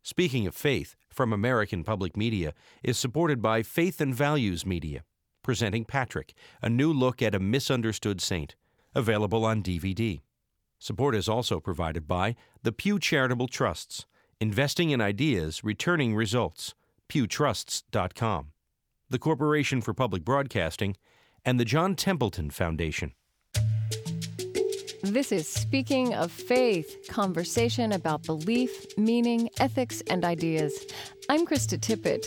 Speaking of Faith, from American Public Media, is supported by Faith and Values Media, presenting Patrick, a new look at a misunderstood saint, available on DVD. Support is also provided by the Pew Charitable Trusts, investing in ideas, returning results, pewtrusts.com, the Corporation for Public Broadcasting, and the John Templeton Foundation. This is Speaking of Faith, conversation about belief, meaning, ethics, and ideas. I'm Krista Tippett.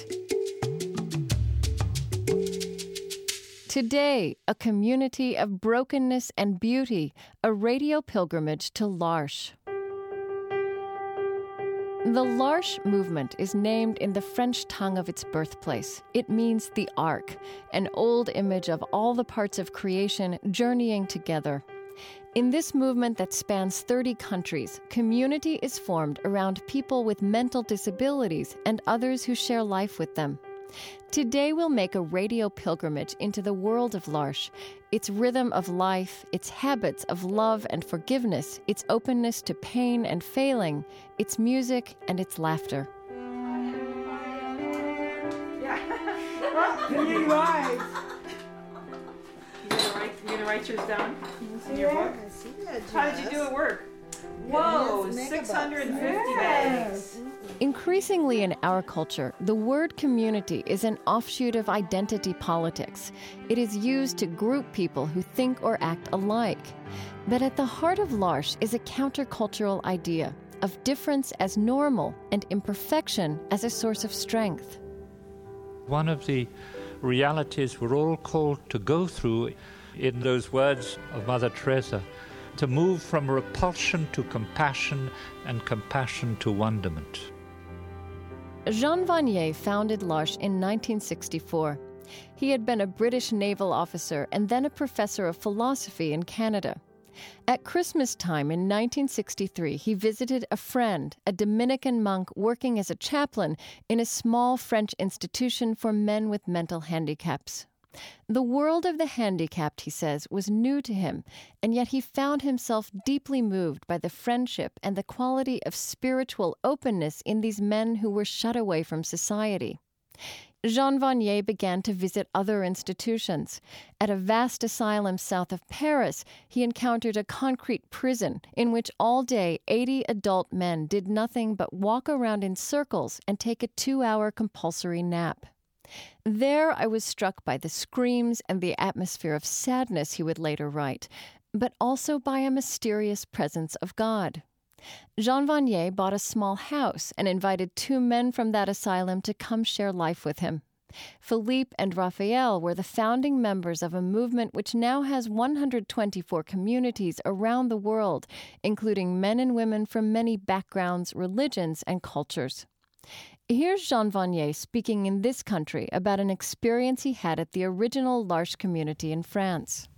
Today, a community of brokenness and beauty, a radio pilgrimage to L'Arche. The L'Arche movement is named in the French tongue of its birthplace. It means the ark, an old image of all the parts of creation journeying together. In this movement that spans 30 countries, community is formed around people with mental disabilities and others who share life with them. Today we'll make a radio pilgrimage into the world of L'Arche, its rhythm of life, its habits of love and forgiveness, its openness to pain and failing, its music and its laughter. You gonna write yours down in your book? How did you do at work? Whoa, 650 bags. Increasingly in our culture, the word community is an offshoot of identity politics. It is used to group people who think or act alike. But at the heart of L'Arche is a countercultural idea of difference as normal and imperfection as a source of strength. One of the realities we're all called to go through, in those words of Mother Teresa, to move from repulsion to compassion and compassion to wonderment. Jean Vanier founded L'Arche in 1964. He had been a British naval officer and then a professor of philosophy in Canada. At Christmas time in 1963, he visited a friend, a Dominican monk working as a chaplain in a small French institution for men with mental handicaps. The world of the handicapped, he says, was new to him, and yet he found himself deeply moved by the friendship and the quality of spiritual openness in these men who were shut away from society. Jean Vanier began to visit other institutions. At a vast asylum south of Paris, he encountered a concrete prison in which all day 80 adult men did nothing but walk around in circles and take a 2-hour compulsory nap. There I was struck by the screams and the atmosphere of sadness, he would later write, but also by a mysterious presence of God. Jean Vanier bought a small house and invited 2 men from that asylum to come share life with him. Philippe and Raphael were the founding members of a movement which now has 124 communities around the world, including men and women from many backgrounds, religions, and cultures. Here's Jean Vanier speaking in this country about an experience he had at the original L'Arche community in France.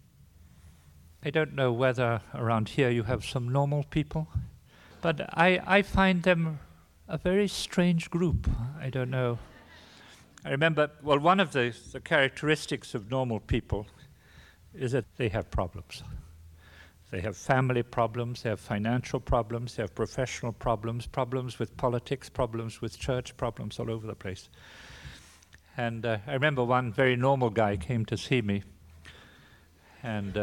I don't know whether around here you have some normal people, but I find them a very strange group. I don't know. I remember, one of the characteristics of normal people is that they have problems. They have family problems, they have financial problems, they have professional problems, problems with politics, problems with church, problems all over the place. And I remember one very normal guy came to see me, and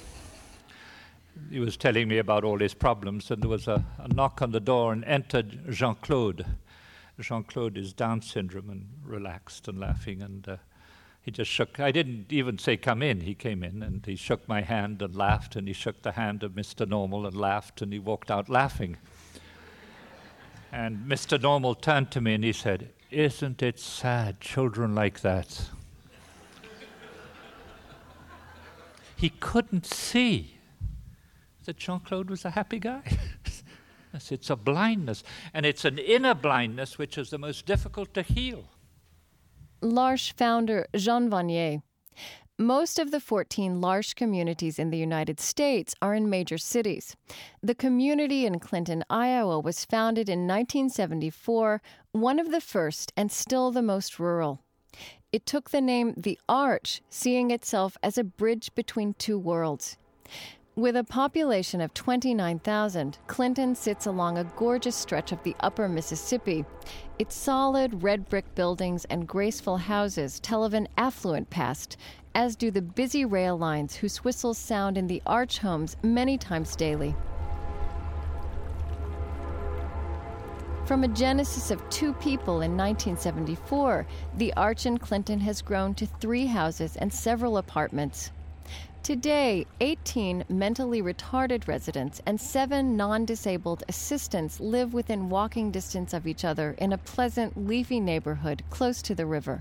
he was telling me about all his problems, and there was a knock on the door, and entered Jean-Claude. Jean-Claude is Down syndrome and relaxed and laughing, and he just shook. I didn't even say come in. He came in and he shook my hand and laughed, and he shook the hand of Mr. Normal and laughed, and he walked out laughing. And Mr. Normal turned to me and he said, "Isn't it sad, children like that?" He couldn't see that Jean-Claude was a happy guy. It's a blindness, and it's an inner blindness which is the most difficult to heal. L'Arche founder Jean Vanier. Most of the 14 L'Arche communities in the United States are in major cities. The community in Clinton, Iowa was founded in 1974, one of the first and still the most rural. It took the name The Arch, seeing itself as a bridge between two worlds. With a population of 29,000, Clinton sits along a gorgeous stretch of the upper Mississippi. Its solid red brick buildings and graceful houses tell of an affluent past, as do the busy rail lines whose whistles sound in the Arch homes many times daily. From a genesis of 2 people in 1974, the Arch in Clinton has grown to 3 houses and several apartments. Today, 18 mentally retarded residents and 7 non-disabled assistants live within walking distance of each other in a pleasant, leafy neighborhood close to the river.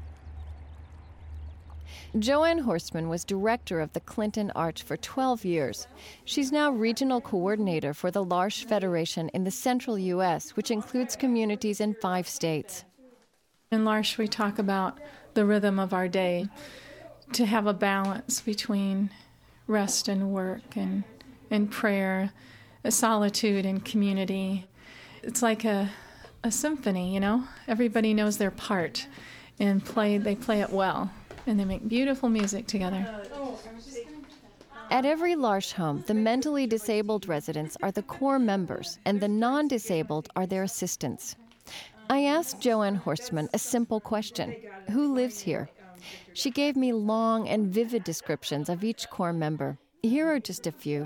Joanne Horstman was director of the Clinton Arch for 12 years. She's now regional coordinator for the L'Arche Federation in the central U.S., which includes communities in 5 states. In L'Arche, we talk about the rhythm of our day, to have a balance between rest and work and prayer, solitude and community. It's like a symphony, you know? Everybody knows their part and they play it well. And they make beautiful music together. At every L'Arche home, the mentally disabled residents are the core members, and the non-disabled are their assistants. I asked Joanne Horstman a simple question: who lives here? She gave me long and vivid descriptions of each core member. Here are just a few.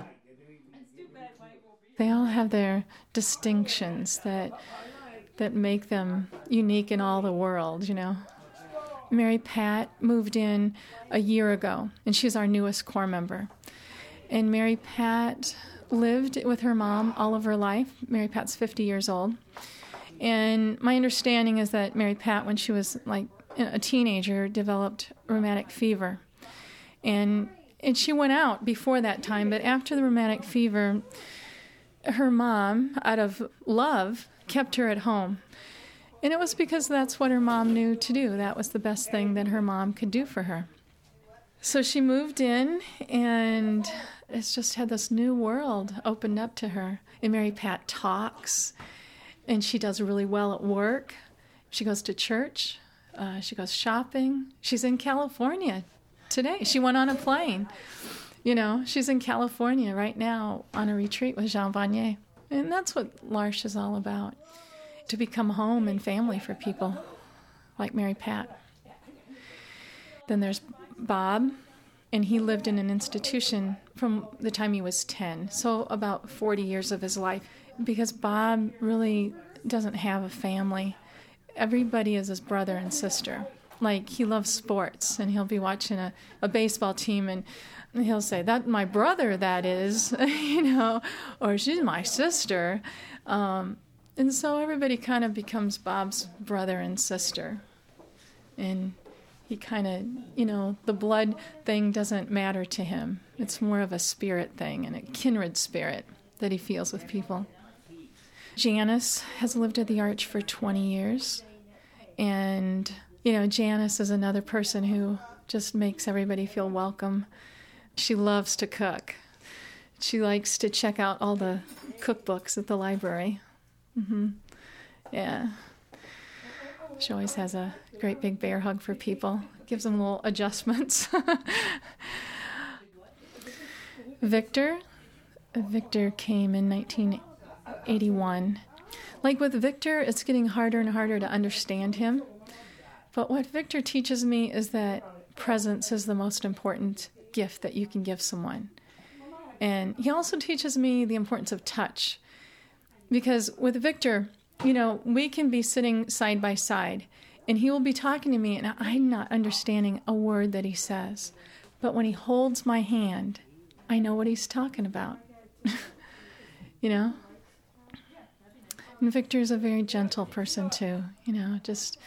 They all have their distinctions that make them unique in all the world, you know. Mary Pat moved in a year ago, and she's our newest core member. And Mary Pat lived with her mom all of her life. Mary Pat's 50 years old. And my understanding is that Mary Pat, when she was like a teenager, developed rheumatic fever. And she went out before that time, but after the rheumatic fever, her mom, out of love, kept her at home. And it was because that's what her mom knew to do. That was the best thing that her mom could do for her. So she moved in, and it's just had this new world opened up to her. And Mary Pat talks, and she does really well at work. She goes to church. She goes shopping. She's in California today. She went on a plane. You know, she's in California right now on a retreat with Jean Vanier. And that's what L'Arche is all about. To become home and family for people like Mary Pat. Then there's Bob, and he lived in an institution from the time he was 10, so about 40 years of his life, because Bob really doesn't have a family. Everybody is his brother and sister. Like, he loves sports, and he'll be watching a baseball team, and he'll say, "That's my brother, that is," you know, or "She's my sister." And so everybody kind of becomes Bob's brother and sister. And he kind of, you know, the blood thing doesn't matter to him. It's more of a spirit thing and a kindred spirit that he feels with people. Janice has lived at the Arch for 20 years. And, you know, Janice is another person who just makes everybody feel welcome. She loves to cook. She likes to check out all the cookbooks at the library. Mm-hmm. Yeah. She always has a great big bear hug for people. Gives them little adjustments. Victor came in 1981. Like with Victor, it's getting harder and harder to understand him. But what Victor teaches me is that presence is the most important gift that you can give someone. And he also teaches me the importance of touch. Because with Victor, you know, we can be sitting side by side, and he will be talking to me, and I'm not understanding a word that he says. But when he holds my hand, I know what he's talking about. You know? And Victor's a very gentle person, too. You know, just...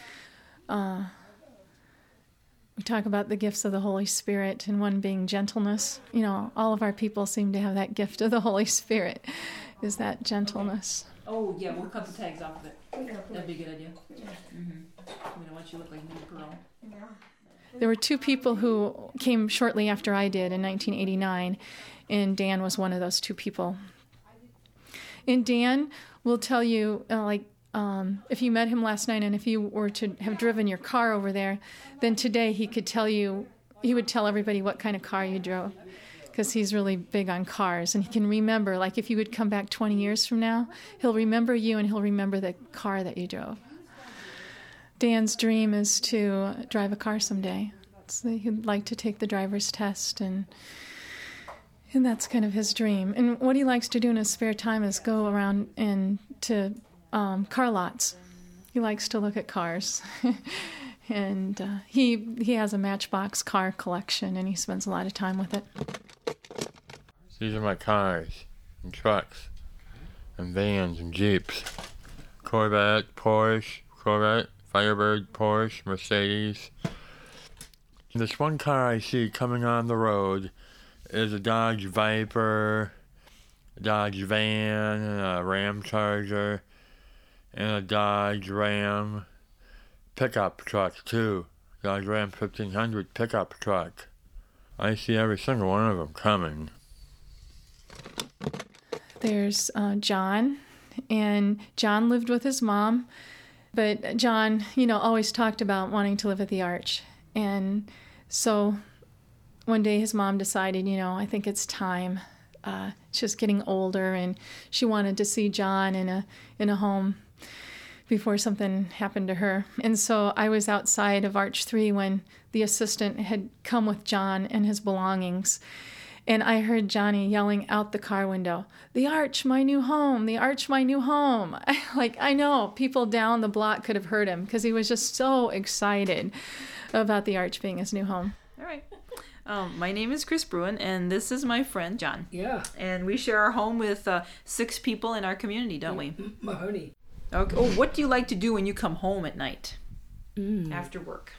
we talk about the gifts of the Holy Spirit, and one being gentleness. You know, all of our people seem to have that gift of the Holy Spirit, is that gentleness. Oh, yeah, we'll cut the tags off of it. That'd be a good idea. Mm-hmm. We don't want you to look like new girl. There were 2 people who came shortly after I did in 1989, and Dan was one of those 2 people. And Dan will tell you, if you met him last night and if you were to have driven your car over there, then today he would tell everybody what kind of car you drove. because he's really big on cars, and he can remember, like if you would come back 20 years from now, he'll remember you and he'll remember the car that you drove. Dan's dream is to drive a car someday. So he'd like to take the driver's test, and that's kind of his dream. And what he likes to do in his spare time is go around and to car lots. He likes to look at cars. And he has a Matchbox car collection, and he spends a lot of time with it. These are my cars and trucks and vans and Jeeps. Corvette, Porsche, Firebird, Porsche, Mercedes. This one car I see coming on the road is a Dodge Viper, a Dodge van, a Ram Charger, and a Dodge Ram pickup truck too. Dodge Ram 1500 pickup truck. I see every single one of them coming. There's John, and John lived with his mom, but John, always talked about wanting to live at the Arch. And so one day his mom decided, I think it's time. She was getting older, and she wanted to see John in a home before something happened to her. And so I was outside of Arch 3 when the assistant had come with John and his belongings. And I heard Johnny yelling out the car window, "The Arch, my new home! The Arch, my new home!" I know people down the block could have heard him because he was just so excited about the Arch being his new home. All right. My name is Chris Bruin, and this is my friend, John. Yeah. And we share our home with 6 people in our community, don't we? Mahoney. Okay. Oh, what do you like to do when you come home at night after work?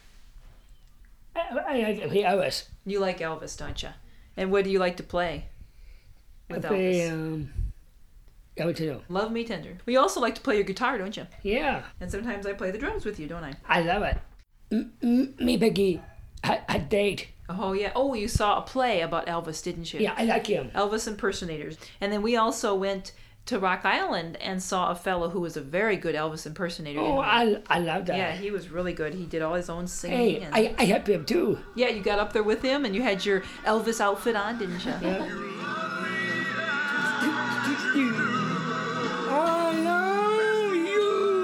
I like to play Elvis. You like Elvis, don't you? And what do you like to play with Elvis? Elvis too. Love Me Tender. We also like to play your guitar, don't you? Yeah. And sometimes I play the drums with you, don't I? I love it. Me, Becky, a date. Oh, yeah. Oh, you saw a play about Elvis, didn't you? Yeah, I like him. Elvis impersonators. And then we also went to Rock Island and saw a fellow who was a very good Elvis impersonator. Oh, I love that. Yeah, he was really good. He did all his own singing. Hey, I helped him too. Yeah, you got up there with him and you had your Elvis outfit on, didn't you? Yeah. I love you.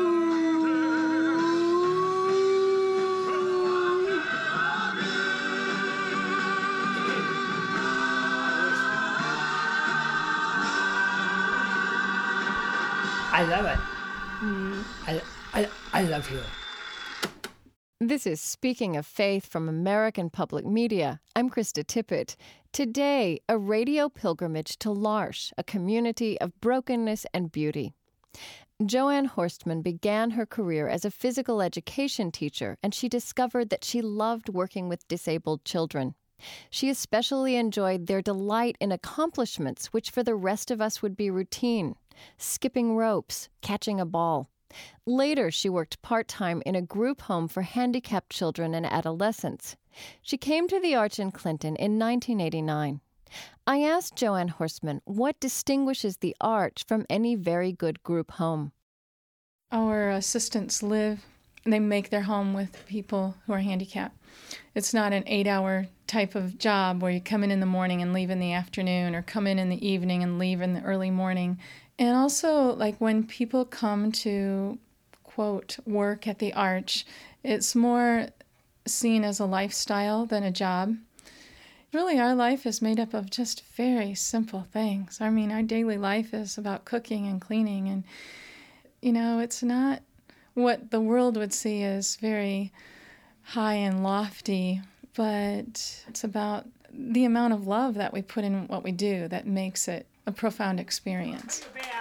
I love it. I love you. This is Speaking of Faith from American Public Media. I'm Krista Tippett. Today, a radio pilgrimage to L'Arche, a community of brokenness and beauty. Joanne Horstman began her career as a physical education teacher, and she discovered that she loved working with disabled children. She especially enjoyed their delight in accomplishments which for the rest of us would be routine: skipping ropes, catching a ball. Later, she worked part-time in a group home for handicapped children and adolescents. She came to the Arch in Clinton in 1989. I asked Joanne Horstman what distinguishes the Arch from any very good group home. Our assistants they make their home with people who are handicapped. It's not an 8-hour type of job where you come in the morning and leave in the afternoon, or come in the evening and leave in the early morning. And also, like when people come to, quote, work at the Arch, it's more seen as a lifestyle than a job. Really, our life is made up of just very simple things. I mean, our daily life is about cooking and cleaning, and, it's not what the world would see as very high and lofty, but it's about the amount of love that we put in what we do that makes it a profound experience.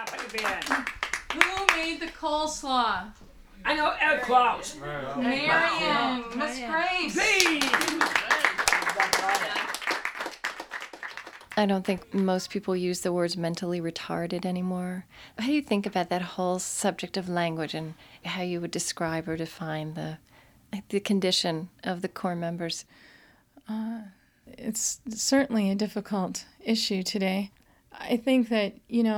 Who made the coleslaw? I know, Ed Klaus. Marion, Miss Grace. I don't think most people use the words mentally retarded anymore. How do you think about that whole subject of language and how you would describe or define the condition of the core members? It's certainly a difficult issue today. I think that,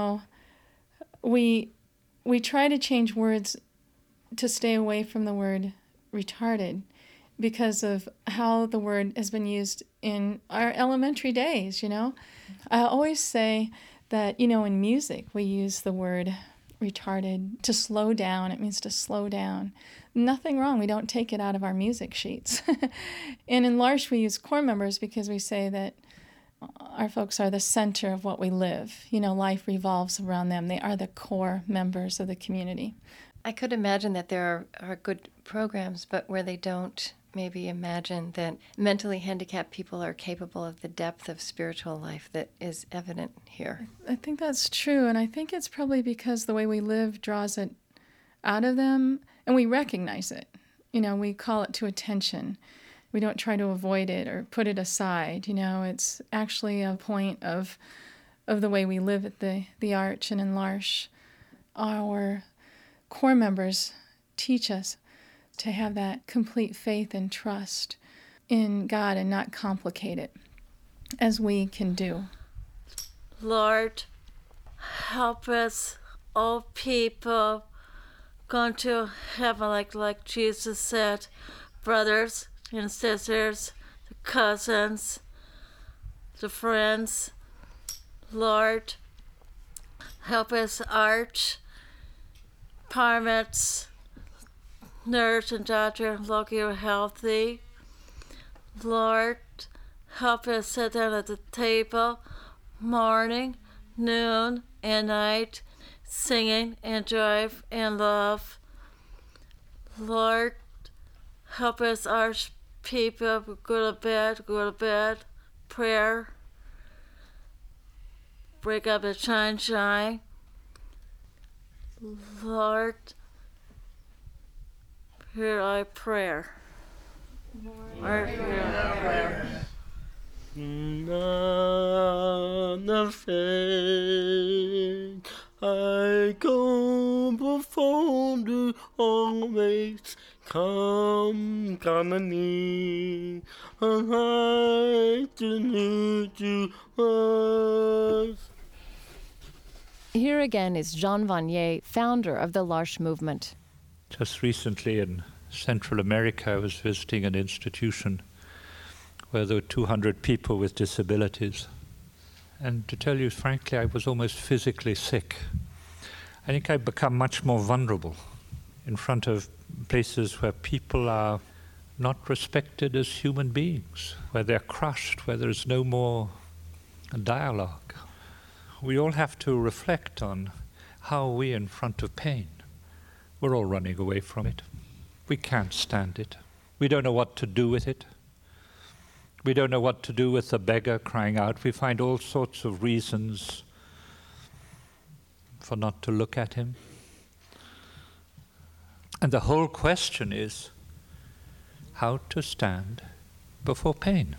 we try to change words to stay away from the word retarded. because of how the word has been used in our elementary days, I always say that, in music, we use the word retarded to slow down. It means to slow down. Nothing wrong. We don't take it out of our music sheets. And in L'Arche, we use core members because we say that our folks are the center of what we live. Life revolves around them. They are the core members of the community. I could imagine that there are good programs, but where they don't maybe imagine that mentally handicapped people are capable of the depth of spiritual life that is evident here. I think that's true, and I think it's probably because the way we live draws it out of them, and we recognize it. We call it to attention. We don't try to avoid it or put it aside. It's actually a point of the way we live at the Arch and in L'Arche. Our core members teach us to have that complete faith and trust in God and not complicate it, as we can do. Lord, help us, all people, going to heaven like Jesus said, brothers and sisters, the cousins, the friends. Lord, help us, Arch, parents, nurse and doctor, look you're healthy. Lord, help us sit down at the table, morning, noon, and night, singing and joy and love. Lord, help us, our people, go to bed, prayer, break up the shine. Lord, hear our prayer. Lord, hear our prayer. Nothing I go before the always come to me. I to need you us. Here again is Jean Vanier, founder of the L'Arche movement. Just recently in Central America, I was visiting an institution where there were 200 people with disabilities. And to tell you frankly, I was almost physically sick. I think I've become much more vulnerable in front of places where people are not respected as human beings, where they're crushed, where there's no more dialogue. We all have to reflect on how we in front of pain. We're all running away from it. We can't stand it. We don't know what to do with it. We don't know what to do with the beggar crying out. We find all sorts of reasons for not to look at him. And the whole question is how to stand before pain.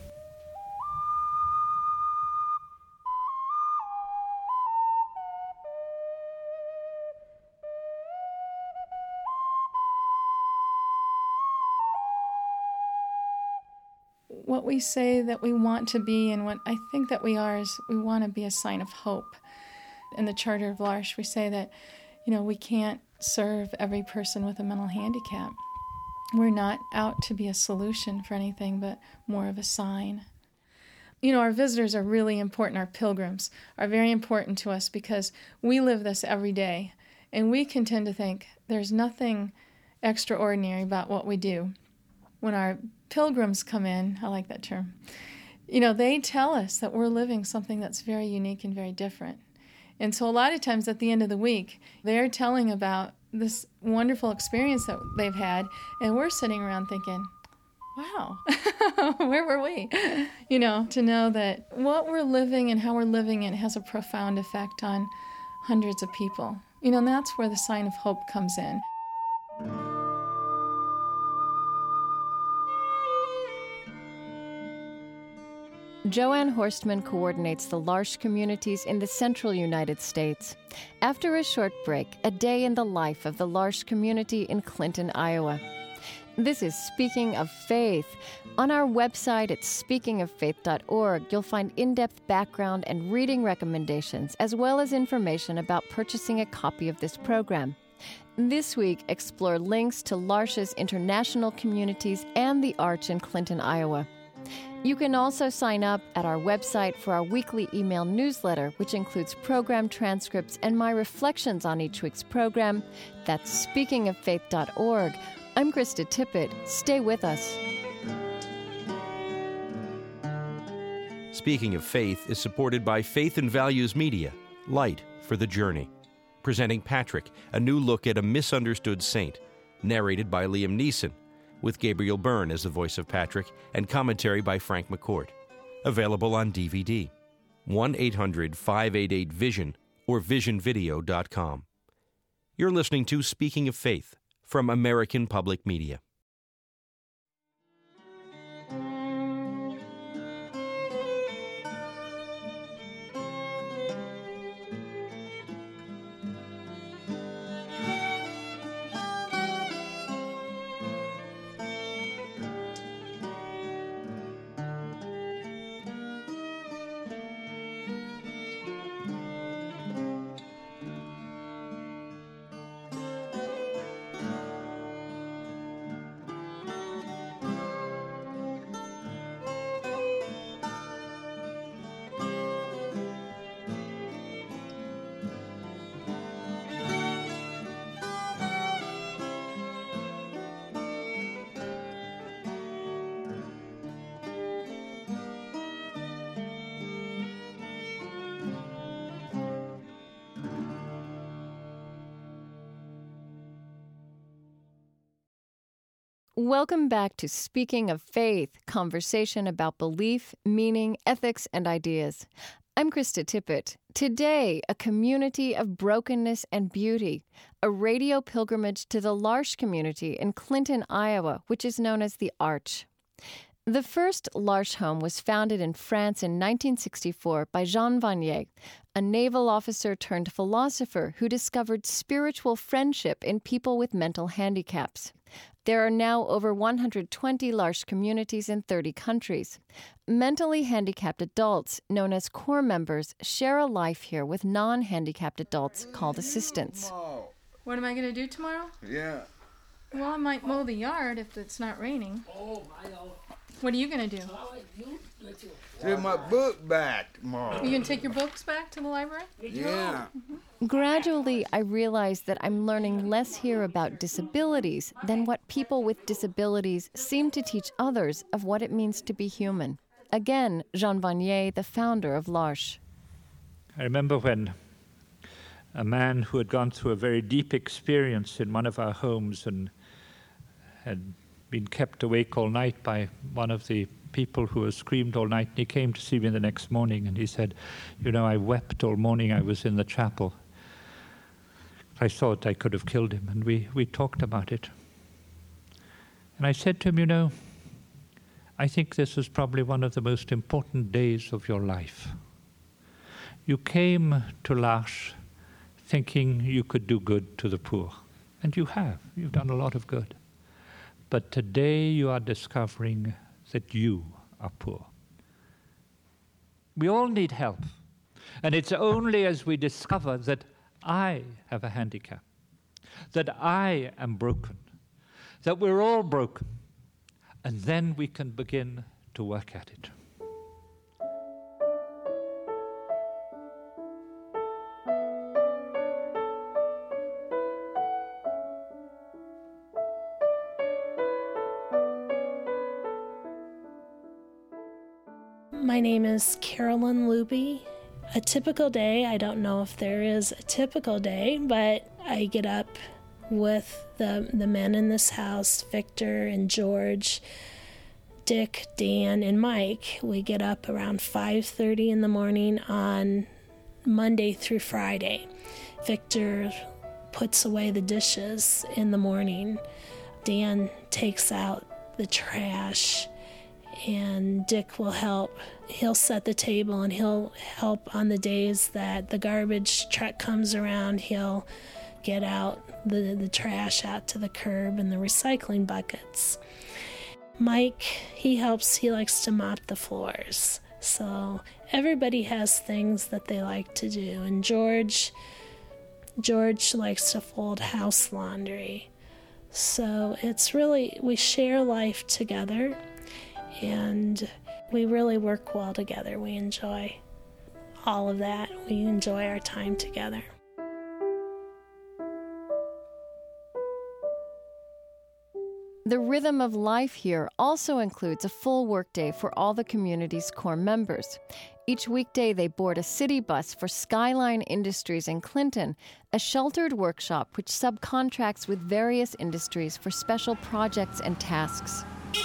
What we say that we want to be and what I think that we are is we want to be a sign of hope. In the Charter of L'Arche, we say that, we can't serve every person with a mental handicap. We're not out to be a solution for anything, but more of a sign. Our visitors are really important. Our pilgrims are very important to us because we live this every day, and we can tend to think there's nothing extraordinary about what we do. When our pilgrims come in, I like that term, they tell us that we're living something that's very unique and very different. And so a lot of times at the end of the week, they're telling about this wonderful experience that they've had, and we're sitting around thinking, wow, where were we? To know that what we're living and how we're living it has a profound effect on hundreds of people. And that's where the sign of hope comes in. Joanne Horstman coordinates the L'Arche communities in the central United States. After a short break, a day in the life of the L'Arche community in Clinton, Iowa. This is Speaking of Faith. On our website at speakingoffaith.org, you'll find in-depth background and reading recommendations, as well as information about purchasing a copy of this program. This week, explore links to L'Arche's international communities and the Arch in Clinton, Iowa. You can also sign up at our website for our weekly email newsletter, which includes program transcripts and my reflections on each week's program. That's speakingoffaith.org. I'm Krista Tippett. Stay with us. Speaking of Faith is supported by Faith and Values Media, Light for the Journey. Presenting Patrick, a new look at a misunderstood saint, narrated by Liam Neeson, with Gabriel Byrne as the voice of Patrick and commentary by Frank McCourt. Available on DVD. 1-800-588-VISION or visionvideo.com. You're listening to Speaking of Faith from American Public Media. Welcome back to Speaking of Faith, conversation about belief, meaning, ethics, and ideas. I'm Krista Tippett. Today, a community of brokenness and beauty, a radio pilgrimage to the L'Arche community in Clinton, Iowa, which is known as the Arch. The first L'Arche home was founded in France in 1964 by Jean Vanier, a naval officer turned philosopher who discovered spiritual friendship in people with mental handicaps. There are now over 120 L'Arche communities in 30 countries. Mentally handicapped adults, known as core members, share a life here with non-handicapped adults called assistants. What am I going to do tomorrow? Yeah. Well, I might mow the yard if it's not raining. What are you going to do? Take my book back tomorrow. Are you going to take your books back to the library? Yeah. Gradually, I realized that I'm learning less here about disabilities than what people with disabilities seem to teach others of what it means to be human. Again, Jean Vanier, the founder of L'Arche. I remember when a man who had gone through a very deep experience in one of our homes and had been kept awake all night by one of the people who had screamed all night, and he came to see me the next morning and he said, "You know, I wept all morning. I was in the chapel. I thought I could have killed him." And we talked about it. And I said to him, "You know, I think this is probably one of the most important days of your life. You came to L'Arche thinking you could do good to the poor. And you have. You've done a lot of good. But today you are discovering that you are poor. We all need help. And it's only as we discover that I have a handicap, that I am broken, that we're all broken, and then we can begin to work at it." My name is Carolyn Luby. A typical day, I don't know if there is a typical day, but I get up with the men in this house, Victor and George, Dick, Dan, and Mike. We get up around 5:30 in the morning on Monday through Friday. Victor puts away the dishes in the morning. Dan takes out the trash, and Dick will help. He'll set the table and he'll help on the days that the garbage truck comes around. He'll get out the trash out to the curb and the recycling buckets. Mike, he helps. He likes to mop the floors. So everybody has things that they like to do. And George, George likes to fold house laundry. So it's really, we share life together, and we really work well together. We enjoy all of that. We enjoy our time together. The rhythm of life here also includes a full workday for all the community's core members. Each weekday, they board a city bus for Skyline Industries in Clinton, a sheltered workshop which subcontracts with various industries for special projects and tasks.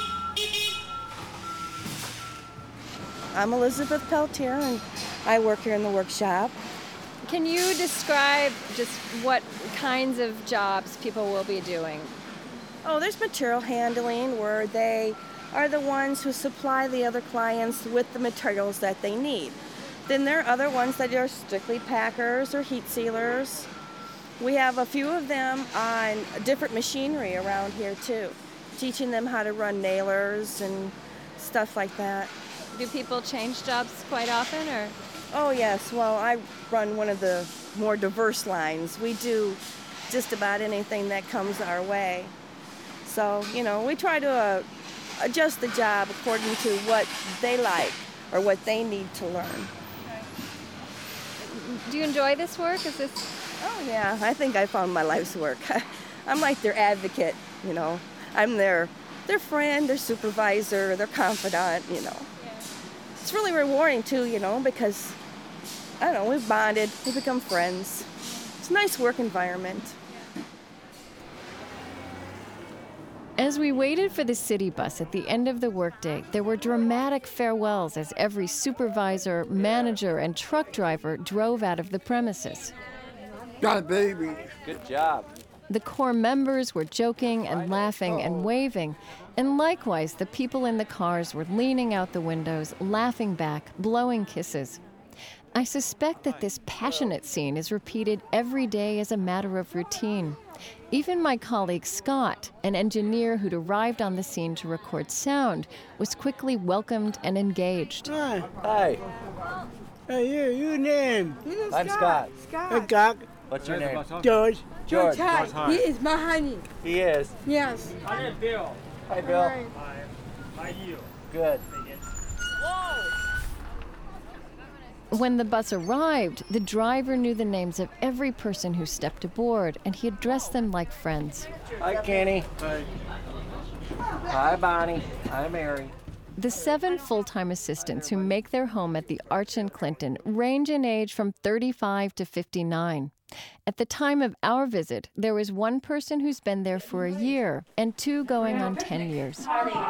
I'm Elizabeth Peltier, and I work here in the workshop. Can you describe just what kinds of jobs people will be doing? Oh, there's material handling, where they are the ones who supply the other clients with the materials that they need. Then there are other ones that are strictly packers or heat sealers. We have a few of them on different machinery around here too, teaching them how to run nailers and stuff like that. Do people change jobs quite often, or? Oh yes, well, I run one of the more diverse lines. We do just about anything that comes our way. So, we try to adjust the job according to what they like or what they need to learn. Do you enjoy this work? Oh, yeah. I think I found my life's work. I'm like their advocate, I'm their friend, their supervisor, their confidant, Yeah. It's really rewarding, too, because, we've bonded, we've become friends. It's a nice work environment. As we waited for the city bus at the end of the workday, there were dramatic farewells as every supervisor, manager, and truck driver drove out of the premises. Got it, baby. Good job. The core members were joking and laughing and waving, and likewise the people in the cars were leaning out the windows, laughing back, blowing kisses. I suspect that this passionate scene is repeated every day as a matter of routine. Even my colleague Scott, an engineer who'd arrived on the scene to record sound, was quickly welcomed and engaged. Hi. Hey, your name? I'm Scott. Scott. What's your name? George. George. Hi. He is my honey. He is. Yes. My name is Bill. Hi, Bill. Hi. How are you? Good. When the bus arrived, the driver knew the names of every person who stepped aboard, and he addressed them like friends. Hi, Kenny. Hi. Hi, Bonnie. Hi, Mary. The 7 full-time assistants who make their home at the Arch in Clinton range in age from 35 to 59. At the time of our visit, there was one person who's been there for a year and 2 going on 10 years.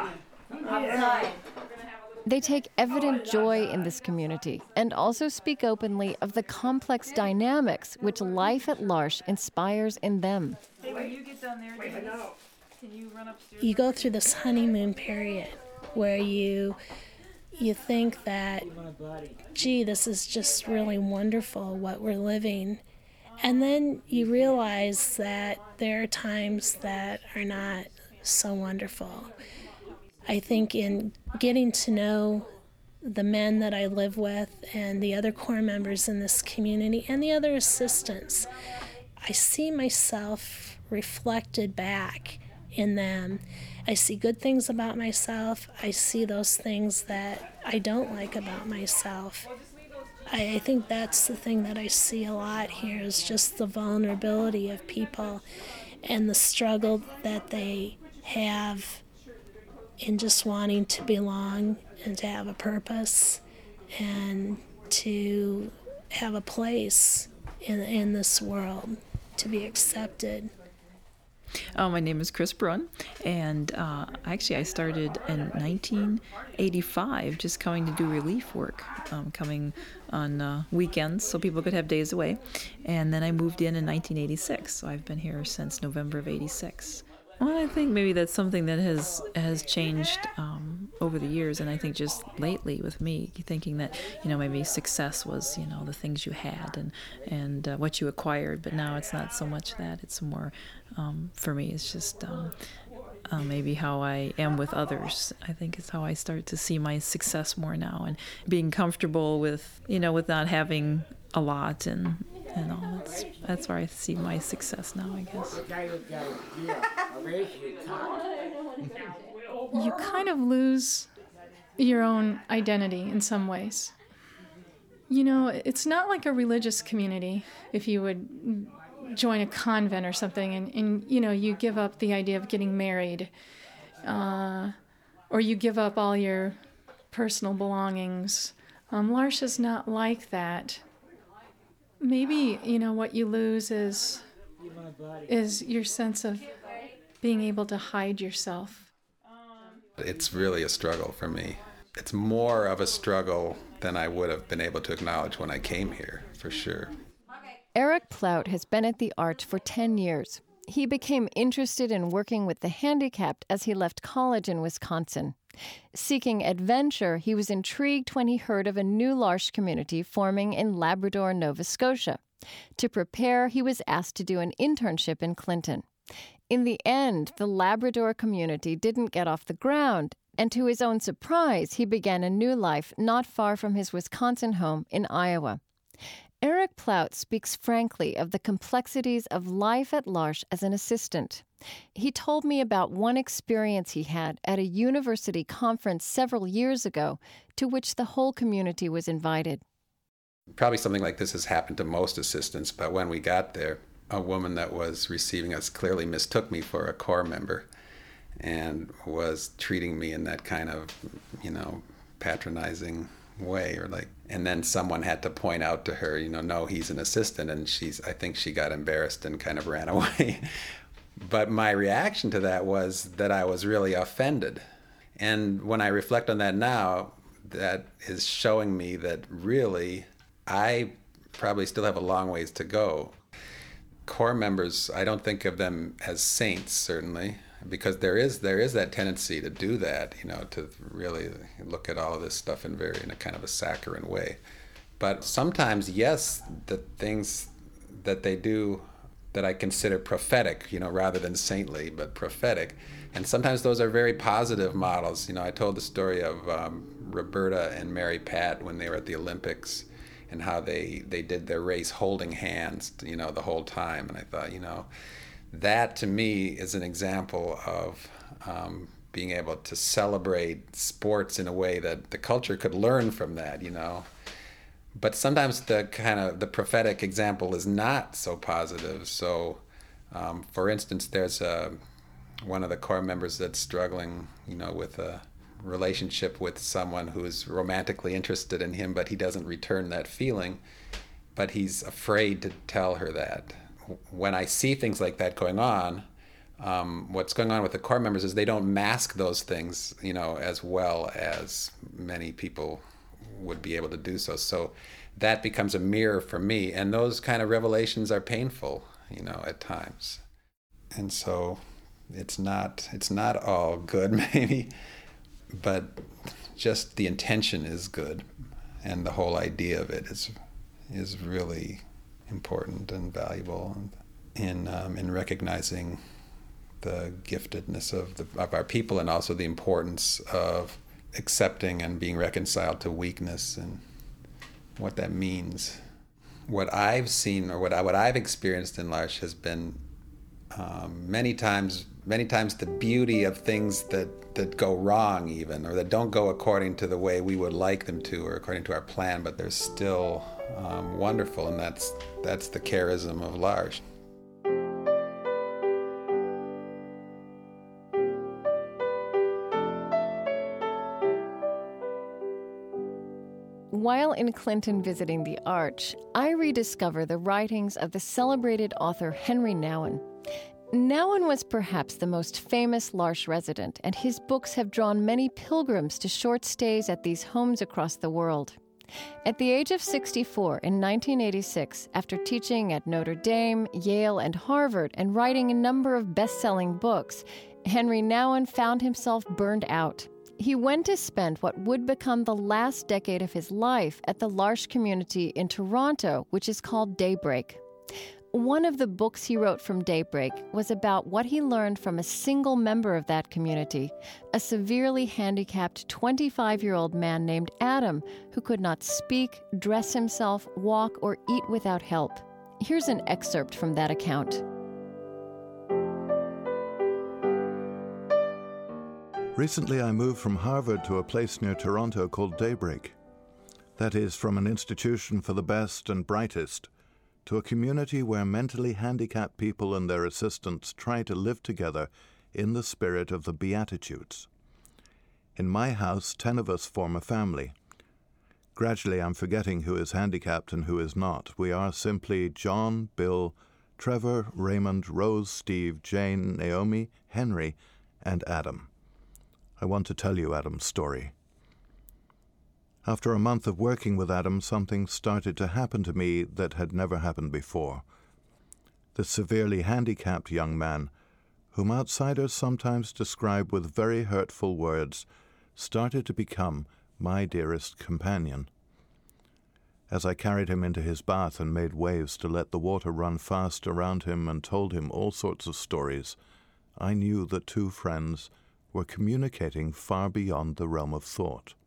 They take evident joy in this community and also speak openly of the complex dynamics which life at L'Arche inspires in them. Hey, when you get down there, can you run upstairs? You go through this honeymoon period where you think that, gee, this is just really wonderful what we're living. And then you realize that there are times that are not so wonderful. I think in getting to know the men that I live with and the other core members in this community and the other assistants, I see myself reflected back in them. I see good things about myself. I see those things that I don't like about myself. I think that's the thing that I see a lot here is just the vulnerability of people and the struggle that they have in just wanting to belong and to have a purpose and to have a place in this world, to be accepted. My name is Chris Brunn, and actually I started in 1985 just coming to do relief work, coming on weekends so people could have days away. And then I moved in 1986, so I've been here since November of 86. Well, I think maybe that's something that has changed over the years, and I think just lately with me, thinking that, maybe success was, the things you had and what you acquired, but now it's not so much that. It's more, for me, it's just maybe how I am with others. I think it's how I start to see my success more now, and being comfortable with, with not having a lot and and all. That's where I see my success now, I guess. You kind of lose your own identity in some ways. You know, it's not like a religious community. If you would join a convent or something and you know, you give up the idea of getting married, or you give up all your personal belongings. L'Arche is not like that. Maybe, you know, what you lose is your sense of being able to hide yourself. It's really a struggle for me. It's more of a struggle than I would have been able to acknowledge when I came here, for sure. Eric Plaut has been at the Arch for 10 years. He became interested in working with the handicapped as he left college in Wisconsin. Seeking adventure, he was intrigued when he heard of a new L'Arche community forming in Labrador, Nova Scotia. To prepare, he was asked to do an internship in Clinton. In the end, the Labrador community didn't get off the ground, and to his own surprise, he began a new life not far from his Wisconsin home in Iowa. Eric Plaut speaks frankly of the complexities of life at L'Arche as an assistant. He told me about one experience he had at a university conference several years ago to which the whole community was invited. Probably something like this has happened to most assistants, but when we got there, a woman that was receiving us clearly mistook me for a corps member and was treating me in that kind of, you know, patronizing way, and then someone had to point out to her, you know, no, he's an assistant, and I think she got embarrassed and kind of ran away. But my reaction to that was that I was really offended. And when I reflect on that now, that is showing me that really I probably still have a long ways to go. Corps members, I don't think of them as saints, certainly, because there is that tendency to do that, you know, to really look at all of this stuff in a kind of a saccharine way. But sometimes, yes, the things that they do that I consider prophetic, you know, rather than saintly, but prophetic. And sometimes those are very positive models. You know, I told the story of Roberta and Mary Pat when they were at the Olympics and how they did their race holding hands, you know, the whole time. And I thought, you know, that to me is an example of being able to celebrate sports in a way that the culture could learn from that, you know. But sometimes the prophetic example is not so positive. So, for instance, there's one of the corps members that's struggling, you know, with a relationship with someone who is romantically interested in him, but he doesn't return that feeling, but he's afraid to tell her that. When I see things like that going on, what's going on with the corps members is they don't mask those things, you know, as well as many people would be able to do so. So that becomes a mirror for me, and those kind of revelations are painful, you know, at times. And so it's not all good, maybe, but just the intention is good, and the whole idea of it is really important and valuable in recognizing the giftedness of our people, and also the importance of accepting and being reconciled to weakness and what that means. What I've seen, or what I've experienced in L'Arche has been many times the beauty of things that go wrong, even, or that don't go according to the way we would like them to, or according to our plan, but they're still wonderful, and that's the charism of L'Arche. While in Clinton visiting the Arch, I rediscover the writings of the celebrated author Henry Nouwen. Nouwen was perhaps the most famous L'Arche resident, and his books have drawn many pilgrims to short stays at these homes across the world. At the age of 64 in 1986, after teaching at Notre Dame, Yale, and Harvard, and writing a number of best-selling books, Henry Nouwen found himself burned out. He went to spend what would become the last decade of his life at the L'Arche community in Toronto, which is called Daybreak. One of the books he wrote from Daybreak was about what he learned from a single member of that community, a severely handicapped 25-year-old man named Adam, who could not speak, dress himself, walk, or eat without help. Here's an excerpt from that account. Recently, I moved from Harvard to a place near Toronto called Daybreak. That is, from an institution for the best and brightest to a community where mentally handicapped people and their assistants try to live together in the spirit of the Beatitudes. In my house, 10 of us form a family. Gradually, I'm forgetting who is handicapped and who is not. We are simply John, Bill, Trevor, Raymond, Rose, Steve, Jane, Naomi, Henry, and Adam. I want to tell you Adam's story. After a month of working with Adam, something started to happen to me that had never happened before. The severely handicapped young man, whom outsiders sometimes describe with very hurtful words, started to become my dearest companion. As I carried him into his bath and made waves to let the water run fast around him and told him all sorts of stories, I knew that two friends were communicating far beyond the realm of thought.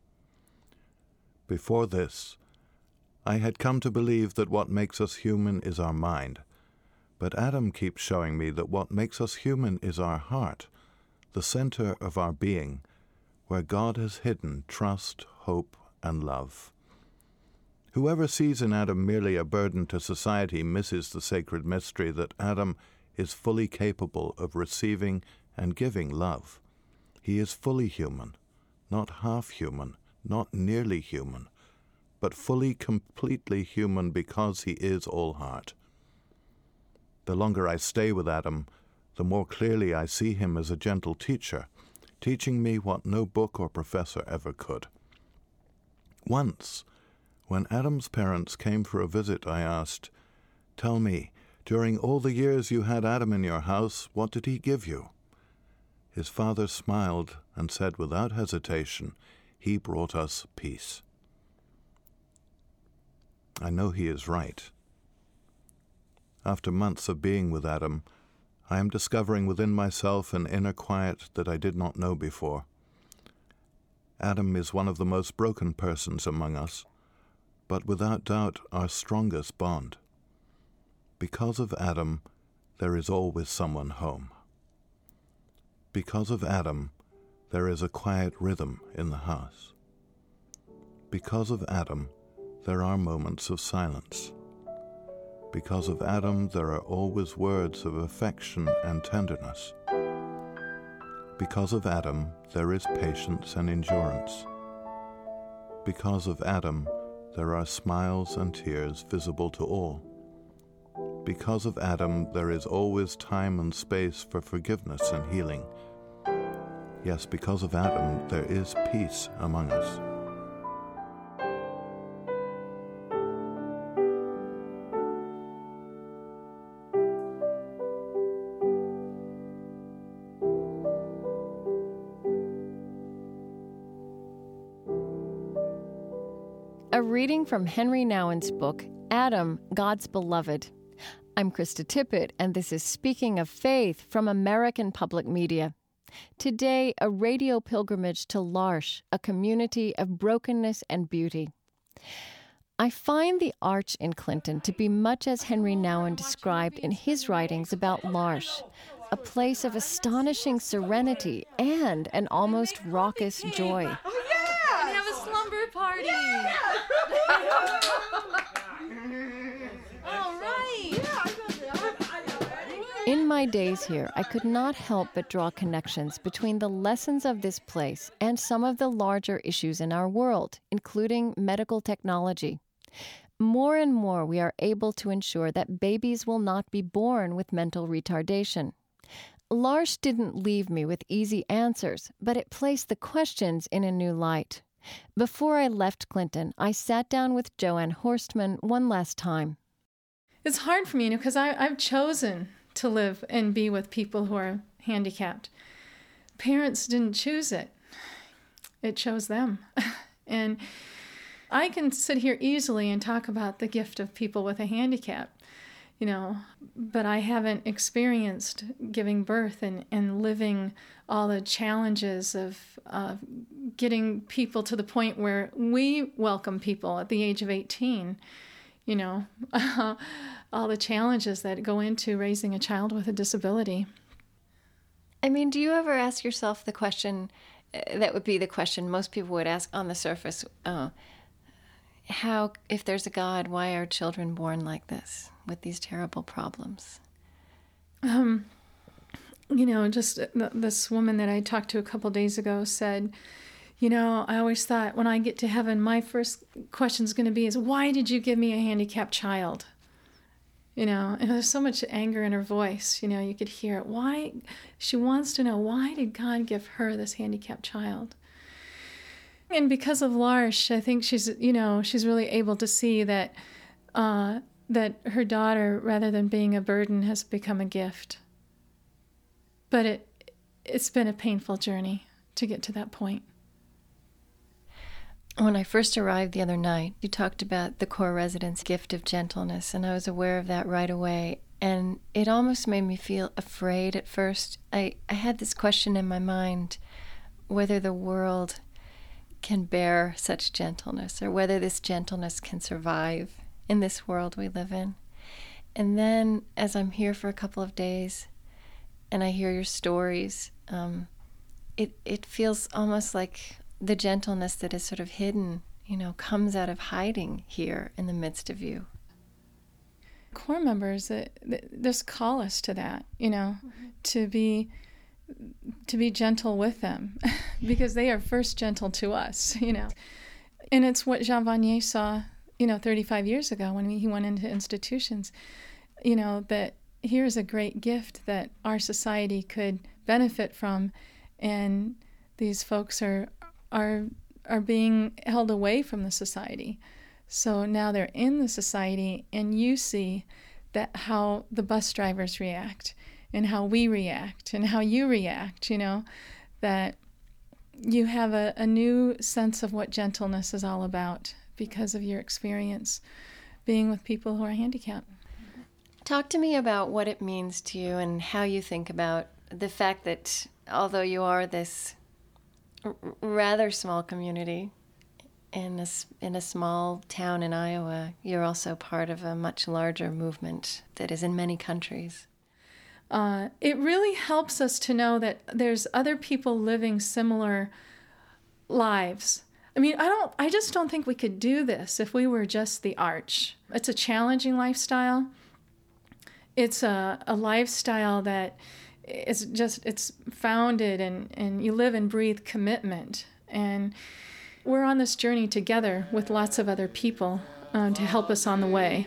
Before this, I had come to believe that what makes us human is our mind, but Adam keeps showing me that what makes us human is our heart, the center of our being, where God has hidden trust, hope, and love. Whoever sees in Adam merely a burden to society misses the sacred mystery that Adam is fully capable of receiving and giving love. He is fully human, not half human, not nearly human, but fully, completely human because he is all heart. The longer I stay with Adam, the more clearly I see him as a gentle teacher, teaching me what no book or professor ever could. Once, when Adam's parents came for a visit, I asked, "Tell me, during all the years you had Adam in your house, what did he give you?" His father smiled and said without hesitation, "He brought us peace." I know he is right. After months of being with Adam, I am discovering within myself an inner quiet that I did not know before. Adam is one of the most broken persons among us, but without doubt our strongest bond. Because of Adam, there is always someone home. Because of Adam, there is a quiet rhythm in the house. Because of Adam, there are moments of silence. Because of Adam, there are always words of affection and tenderness. Because of Adam, there is patience and endurance. Because of Adam, there are smiles and tears visible to all. Because of Adam, there is always time and space for forgiveness and healing. Yes, because of Adam, there is peace among us. A reading from Henry Nouwen's book, Adam, God's Beloved. I'm Krista Tippett, and this is Speaking of Faith from American Public Media. Today, a radio pilgrimage to L'Arche, a community of brokenness and beauty. I find the Arch in Clinton to be much as Henry Nouwen described in his writings about L'Arche, a place of astonishing serenity and an almost raucous joy. Oh, yeah! We have a slumber party! Yeah! All right! In my days here, I could not help but draw connections between the lessons of this place and some of the larger issues in our world, including medical technology. More and more, we are able to ensure that babies will not be born with mental retardation. L'Arche didn't leave me with easy answers, but it placed the questions in a new light. Before I left Clinton, I sat down with Joanne Horstman one last time. It's hard for me, because I've chosen to live and be with people who are handicapped. Parents didn't choose it. It chose them. And I can sit here easily and talk about the gift of people with a handicap, but I haven't experienced giving birth and living all the challenges of getting people to the point where we welcome people at the age of 18. all the challenges that go into raising a child with a disability. I mean, do you ever ask yourself the question, that would be the question most people would ask on the surface, how, if there's a God, why are children born like this with these terrible problems? Just this woman that I talked to a couple days ago said, I always thought when I get to heaven, my first question is going to be is, why did you give me a handicapped child? And there's so much anger in her voice, you could hear it. Why? She wants to know, why did God give her this handicapped child? And because of L'Arche, I think she's really able to see that that her daughter, rather than being a burden, has become a gift. But it's been a painful journey to get to that point. When I first arrived the other night, you talked about the core residents' gift of gentleness, and I was aware of that right away. And it almost made me feel afraid at first. I had this question in my mind, whether the world can bear such gentleness, or whether this gentleness can survive in this world we live in. And then, as I'm here for a couple of days, and I hear your stories, it feels almost like the gentleness that is sort of hidden, comes out of hiding here in the midst of you. Core members, just call us to that, to be gentle with them, because they are first gentle to us, And it's what Jean Vanier saw, 35 years ago when he went into institutions, that here's a great gift that our society could benefit from, and these folks are being held away from the society. So now they're in the society, and you see that how the bus drivers react, and how we react, and how you react, that you have a new sense of what gentleness is all about because of your experience being with people who are handicapped. Talk to me about what it means to you and how you think about the fact that although you are this rather small community in a small town in Iowa, you're also part of a much larger movement that is in many countries. It really helps us to know that there's other people living similar lives. I mean, I just don't think we could do this if we were just the Arch. It's a challenging lifestyle. It's a lifestyle that it's founded and you live and breathe commitment. And we're on this journey together with lots of other people to help us on the way.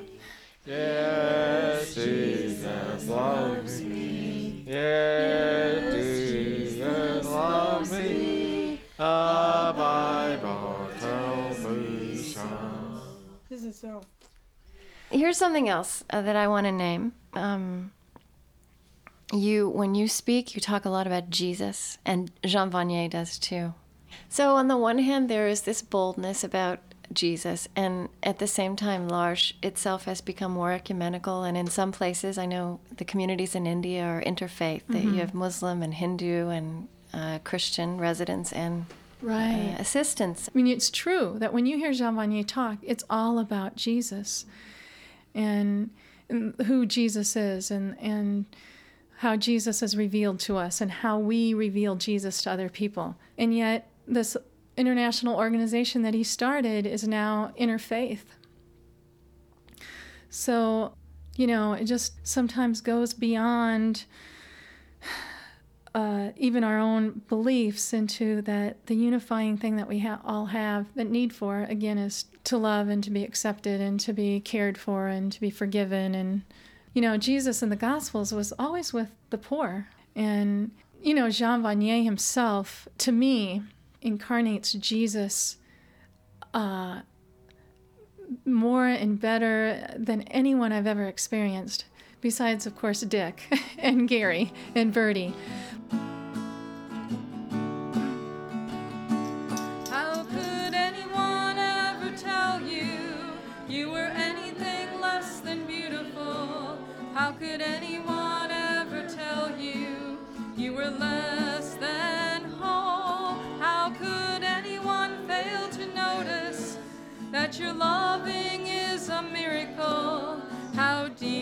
Yes, Jesus loves me. Yes, Jesus loves me. A Bible tells me so. This is so. Here's something else that I want to name. When you speak, you talk a lot about Jesus, and Jean Vanier does too. So on the one hand, there is this boldness about Jesus, and at the same time, L'Arche itself has become more ecumenical, and in some places, I know the communities in India are interfaith. That you have Muslim and Hindu and Christian residents and assistants. I mean, it's true that when you hear Jean Vanier talk, it's all about Jesus and who Jesus is and how Jesus is revealed to us and how we reveal Jesus to other people. And yet, this international organization that he started is now interfaith. So, it just sometimes goes beyond even our own beliefs into that the unifying thing that we all have that need for, again, is to love and to be accepted and to be cared for and to be forgiven. And, Jesus in the Gospels was always with the poor. And, Jean Vanier himself, to me, incarnates Jesus more and better than anyone I've ever experienced, besides, of course, Dick and Gary and Bertie. How could anyone ever tell you were anything less than beautiful? How could anyone ever tell you were less than whole? How could anyone fail to notice that your loving is a miracle? How deep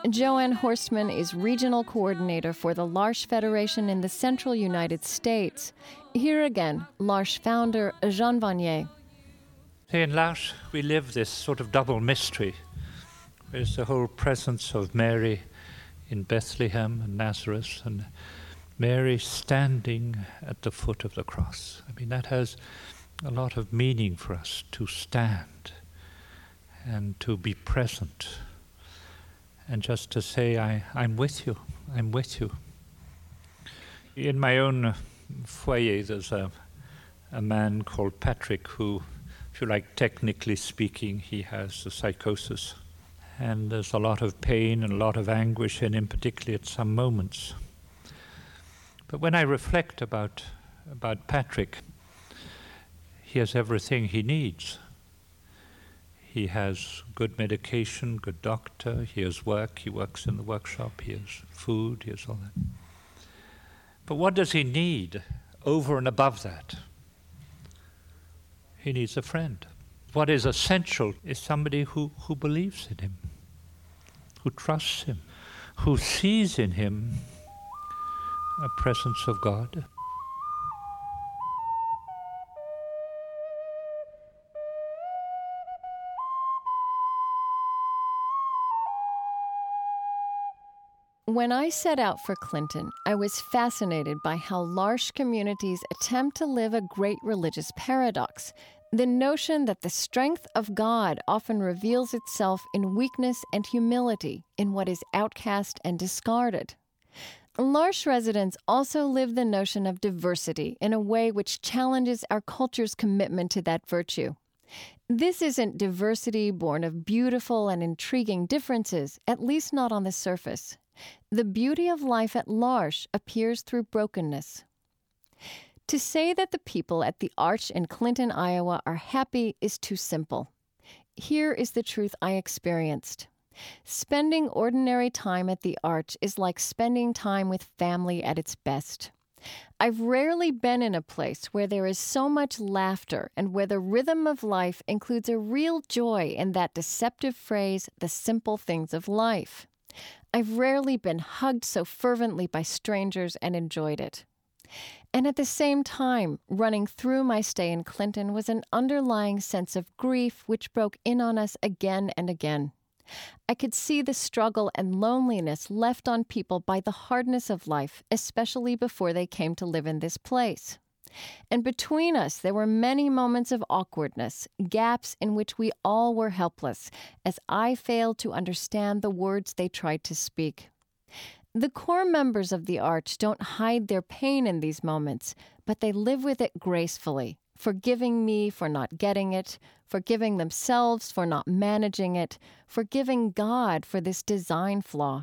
Joanne Horstman is regional coordinator for the L'Arche Federation in the central United States. Here again, L'Arche founder Jean Vanier. In L'Arche, we live this sort of double mystery. There's the whole presence of Mary in Bethlehem and Nazareth, and Mary standing at the foot of the cross. I mean, that has a lot of meaning for us, to stand and to be present. And just to say, I'm with you, I'm with you. In my own foyer, there's a man called Patrick who, if you like, technically speaking, he has a psychosis. And there's a lot of pain and a lot of anguish in him, particularly at some moments. But when I reflect about Patrick, he has everything he needs. He has good medication, good doctor, he has work, he works in the workshop, he has food, he has all that. But what does he need over and above that? He needs a friend. What is essential is somebody who believes in him, who trusts him, who sees in him a presence of God. When I set out for Clinton, I was fascinated by how L'Arche communities attempt to live a great religious paradox, the notion that the strength of God often reveals itself in weakness and humility, in what is outcast and discarded. L'Arche residents also live the notion of diversity in a way which challenges our culture's commitment to that virtue. This isn't diversity born of beautiful and intriguing differences, at least not on the surface. The beauty of life at L'Arche appears through brokenness. To say that the people at the Arch in Clinton, Iowa are happy is too simple. Here is the truth I experienced. Spending ordinary time at the Arch is like spending time with family at its best. I've rarely been in a place where there is so much laughter and where the rhythm of life includes a real joy in that deceptive phrase, the simple things of life. I've rarely been hugged so fervently by strangers and enjoyed it. And at the same time, running through my stay in Clinton was an underlying sense of grief which broke in on us again and again. I could see the struggle and loneliness left on people by the hardness of life, especially before they came to live in this place. And between us, there were many moments of awkwardness, gaps in which we all were helpless, as I failed to understand the words they tried to speak. The core members of the Arch don't hide their pain in these moments, but they live with it gracefully, forgiving me for not getting it, forgiving themselves for not managing it, forgiving God for this design flaw.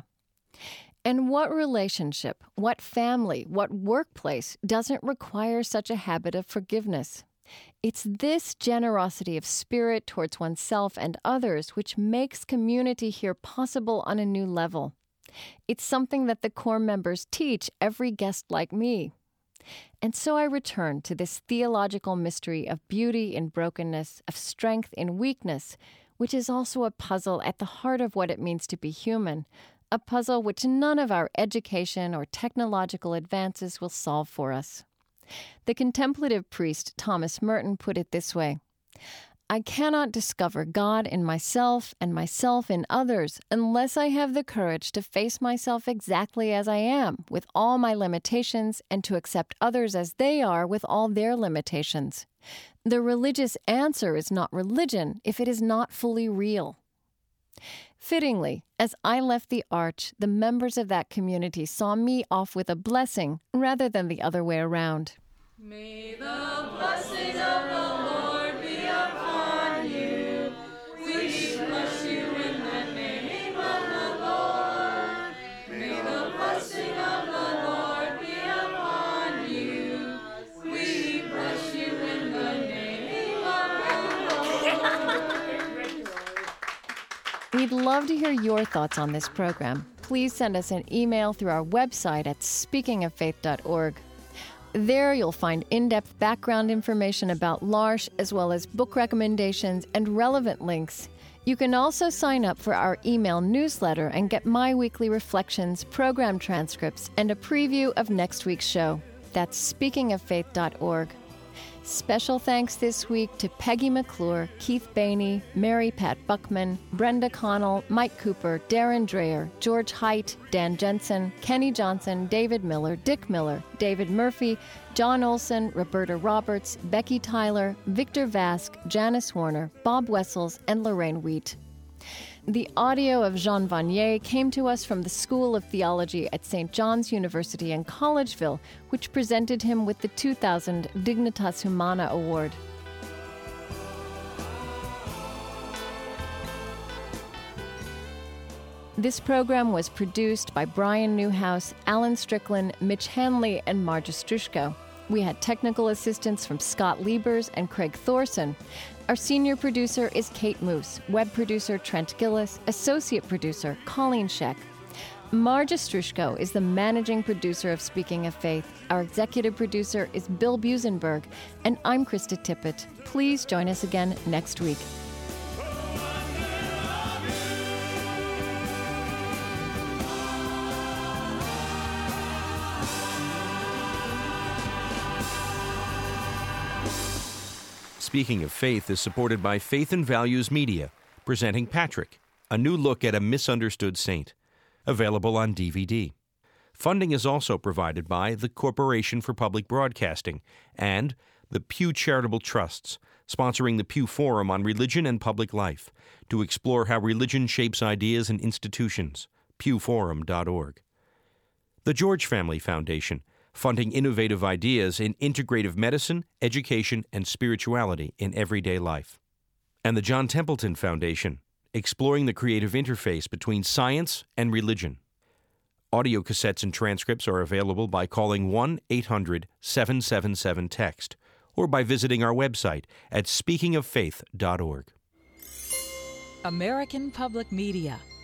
And what relationship, what family, what workplace doesn't require such a habit of forgiveness? It's this generosity of spirit towards oneself and others which makes community here possible on a new level. It's something that the core members teach every guest like me. And so I return to this theological mystery of beauty in brokenness, of strength in weakness, which is also a puzzle at the heart of what it means to be human, a puzzle which none of our education or technological advances will solve for us. The contemplative priest Thomas Merton put it this way: I cannot discover God in myself and myself in others unless I have the courage to face myself exactly as I am, with all my limitations, and to accept others as they are with all their limitations. The religious answer is not religion if it is not fully real. Fittingly, as I left the Arch, the members of that community saw me off with a blessing rather than the other way around. May the blessing of the Lord be upon you. We bless you in the name of the Lord. May the blessing of the Lord be upon you. We bless you in the name of the Lord. We'd love to hear your thoughts on this program. Please send us an email through our website at speakingoffaith.org. There you'll find in-depth background information about L'Arche, as well as book recommendations and relevant links. You can also sign up for our email newsletter and get my weekly reflections, program transcripts, and a preview of next week's show. That's speakingoffaith.org. Special thanks this week to Peggy McClure, Keith Bainey, Mary Pat Buckman, Brenda Connell, Mike Cooper, Darren Dreyer, George Haidt, Dan Jensen, Kenny Johnson, David Miller, Dick Miller, David Murphy, John Olson, Roberta Roberts, Becky Tyler, Victor Vask, Janice Warner, Bob Wessels, and Lorraine Wheat. The audio of Jean Vanier came to us from the School of Theology at St. John's University in Collegeville, which presented him with the 2000 Dignitas Humana Award. This program was produced by Brian Newhouse, Alan Strickland, Mitch Hanley, and Marja Strushko. We had technical assistance from Scott Liebers and Craig Thorson. Our senior producer is Kate Moose, web producer Trent Gillis, associate producer Colleen Scheck. Marja Strushko is the managing producer of Speaking of Faith. Our executive producer is Bill Busenberg, and I'm Krista Tippett. Please join us again next week. Speaking of Faith is supported by Faith and Values Media, presenting Patrick, a new look at a misunderstood saint, available on DVD. Funding is also provided by the Corporation for Public Broadcasting and the Pew Charitable Trusts, sponsoring the Pew Forum on Religion and Public Life, to explore how religion shapes ideas and institutions, pewforum.org. The George Family Foundation, funding innovative ideas in integrative medicine, education, and spirituality in everyday life. And the John Templeton Foundation, exploring the creative interface between science and religion. Audio cassettes and transcripts are available by calling 1-800-777-TEXT or by visiting our website at speakingoffaith.org. American Public Media